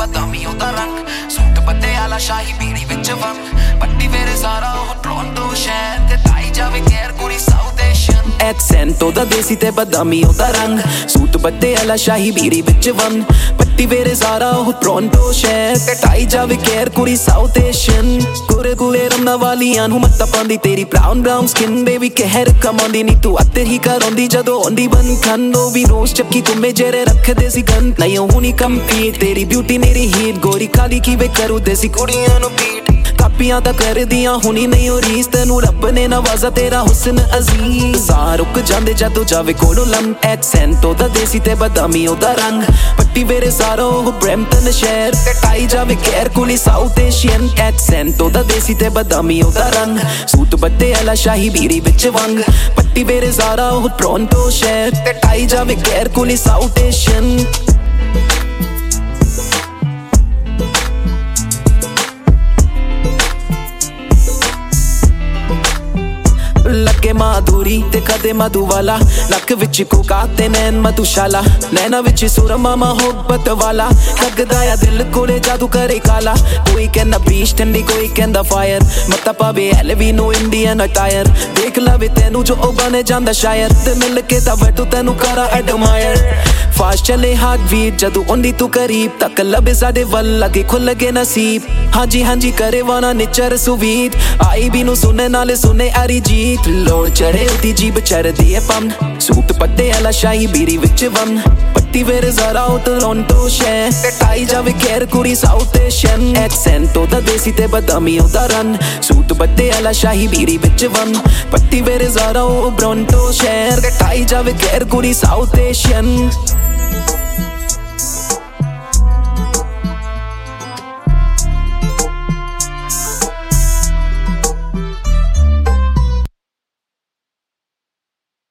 ਬਦਾਮੀ ਉਹਦਾ ਰੰਗ ਸੂਟ ਪੱਤੇ ਵਾਲਾ ਸ਼ਾਹੀ ਬੀੜੀ ਵਿੱਚ ਵੰਗ ਪੱਟੀ ਵੇਰੇ ਸਾਰਾ ਉਹ ਟੋਰਾਂਟੋ ਸ਼ਹਿਰ ਤੇ ਤਾਈ ਜਾਵੇ ਕੇਰ ਕੁੜੀ ਸਾਊਥ ਏਸ਼ੀਅਨ ਐਕਸੈਂਟ ਉਹਦਾ ਦੇਸੀ ਤੇ ਬਦਾਮੀ ਉਹਦਾ ਰੰਗ ਸੂਟ ਪੱਤੇ ਵਾਲਾ ਸ਼ਾਹੀ ਬੀੜੀ ਵਿੱਚ ਵੰਗ ਪੱਟੀ ਵੇਰੇ ਸਾਰਾ ਉਹ ਟੋਰਾਂਟੋ ਸ਼ਹਿਰ ਤੇ ਤਾਈ ਜਾਵੇ ਕੇਰ ਕੁੜੀ ਸਾਊਥ ਏਸ਼ੀਅਨ ਕੁਰੇ ਕੁਰੇ ਰੰਨਾ ਵਾਲੀਆਂ ਨੂੰ ਮੱਤਾ ਪਾਉਂਦੀ ਤੇਰੀ ਬਰਾਊਨ ਸਕਿਨ ਬੇਬੀ ਕਹਿਰ ਕਮਾਉਂਦੀ ਨੀ ਤੂੰ ਅੱਤੇ ਹੀ ਕਰਾਉਂਦੀ ਜਦੋਂ ਆਉਂਦੀ ਬਨ ਖੰਡੋ ਵੀ ਰੋਜ਼ ਚੱਕੀ ਤੁਮੇ ਜਿਹੜੇ ਰੱਖਦੇ ਸੀ ਗਨ ਨਹੀਂ ਉਹ ਨਹੀਂ ਕੰਪੀਟ ਤੇਰੀ ਬਿਊਟੀ ਮੇਰੀ ਹੀਟ ਗੋਰੀ ਕਾਲੀ ਕਿਵੇਂ ਕਰੂ ਦੇਸੀ ਕੁੜੀਆਂ ਨੂੰ ਬੀਟ ਕਾਪੀਆਂ ਤਾਂ ਕਰਦੀਆਂ ਹੁਣੀ ਨਹੀਂ ਉਹ ਰੀਸ ਤੈਨੂੰ ਰੱਬ ਨੇ ਨਵਾਜ਼ਾ ਤੇਰਾ ਹੁਸਨ ਅਜ਼ੀਜ਼ ਸਾਹ ਰੁਕ ਜਾਂਦੇ ਜਦੋਂ ਜਾਵੇ ਕੋਲੋਂ ਲੰਮ ਐਕਸੈਂਟ ਉਹਦਾ ਦੇਸੀ ਤੇ ਬਦਾਮੀ ਉਹਦਾ ਰੰਗ ਪੱਟੀ ਵੇਰੇ ਸਾਰਾ ਉਹ ਬਰੈਂਪਟਨ ਸ਼ਹਿਰ ਤੇ ਟਾਈ ਜਾਵੇ ਕੇਰ ਕੁਲੀ ਸਾਊਥ ਏਸ਼ੀਅਨ ਐਕਸੈਂਟ ਉਹਦਾ ਦੇਸੀ ਤੇ ਬਦਾਮੀ ਉਹਦਾ ਰੰਗ ਸੂਟ ਬੱਤੇ ਵਾਲਾ ਸ਼ਾਹੀ ਬੀੜੀ ਵਿੱਚ ਵੰਗ ਪੱਟੀ ਵੇਰੇ ਸਾਰਾ ਉਹ ਟੋਰਾਂਟੋ ਸ਼ਹਿਰ ਤੇ ਟਾਈ ਜਾਵੇ ਕੇਰ ਕੁਲੀ ਸਾਊਥ ਏਸ਼ੀਅਨ ਲੱਗੇ ਮਾਧੂਰੀ ਤੇ ਕਦੇ ਮਧੂਵਾਲਾ ਲੱਕ ਵਿੱਚ ਕੋਕਾ ਤੇ ਨੈਣ ਮਧੂਸ਼ਾਲਾ ਨੈਣਾ ਵਿੱਚ ਸੁਰਮਾ ਮੁਹੱਬਤ ਵਾਲਾ ਲੱਗਦਾ ਆ ਦਿਲ ਕੋਲੇ ਜਾਦੂ ਕਰੇ ਕਾਲਾ ਕੋਈ ਕਹਿੰਦਾ ਬੀਚ ਠੰਡੀ ਕੋਈ ਕਹਿੰਦਾ ਫਾਇਰ ਮੱਤਾ ਪਾਵੇ ਐਲਵੀ ਨੂੰ ਇੰਡੀਅਨ ਅਟਾਇਰ ਦੇਖ ਲਵੇ ਤੈਨੂੰ ਜੋ ਉਹ ਬਣੇ ਜਾਂਦਾ ਸ਼ਾਇਰ ਤੇ ਮਿਲ ਕੇ ਤਾਂ ਵੈਟੂ ਤੈਨੂੰ ਕਰਾ ਐਡਮਾਇਰ ਫਾਸਟ ਚਲੇ ਹਾਰਟ ਬੀਟ ਜਦੋਂ ਆਉਂਦੀ ਤੂੰ ਕਰੀਬ ਤੱਕ ਲੱਭੇ ਸਾਡੇ ਵੱਲ ਲੱਗੇ ਖੁੱਲ ਗਏ ਨਸੀਬ ਹਾਂਜੀ ਹਾਂਜੀ ਕਰੇ ਵਾਣਾ ਨਿਚਰ ਸੁਵੀਟ ਆਈ ਵੀ ਨੂੰ ਸੁਣੇ ਨਾਲੇ ਸੁਣੇ ਅਰੀਜੀਤ ਲੋੜ ਚੜੇ ਉਹਦੀ ਜੀਬ ਚੜਦੀ ਏ ਪੰਨ ਸੂਟ ਪੱਟੇ ਵਾਲਾ ਸ਼ਾਹੀ ਬੀੜੀ ਵਿੱਚ ਵੰਨ ਪੱਟੀ ਵੇਰੇ ਜ਼ਰਾ ਉਹ ਟੋਰਾਂਟੋ ਸ਼ਹਿਰ ਤੇ ਟਾਈ ਜਾਵੇ ਕੇਰ ਕੁੜੀ ਸਾਊਥ ਏਸ਼ੀਅਨ ਐਕਸੈਂਟ ਉਹਦਾ ਦੇਸੀ ਤੇ ਬਦਾਮੀ ਉਹਦਾ ਰਨ ਸੂਟ ਪੱਟੇ ਵਾਲਾ ਸ਼ਾਹੀ ਬੀੜੀ ਵਿੱਚ ਵੰਨ ਪੱਟੀ ਵੇਰੇ ਜ਼ਰਾ ਉਹ ਟੋਰਾਂਟੋ ਸ਼ਹਿਰ ਤੇ ਟਾਈ ਜਾਵੇ ਕੇਰ ਕੁੜੀ ਸਾਊਥ ਏਸ਼ੀਅਨ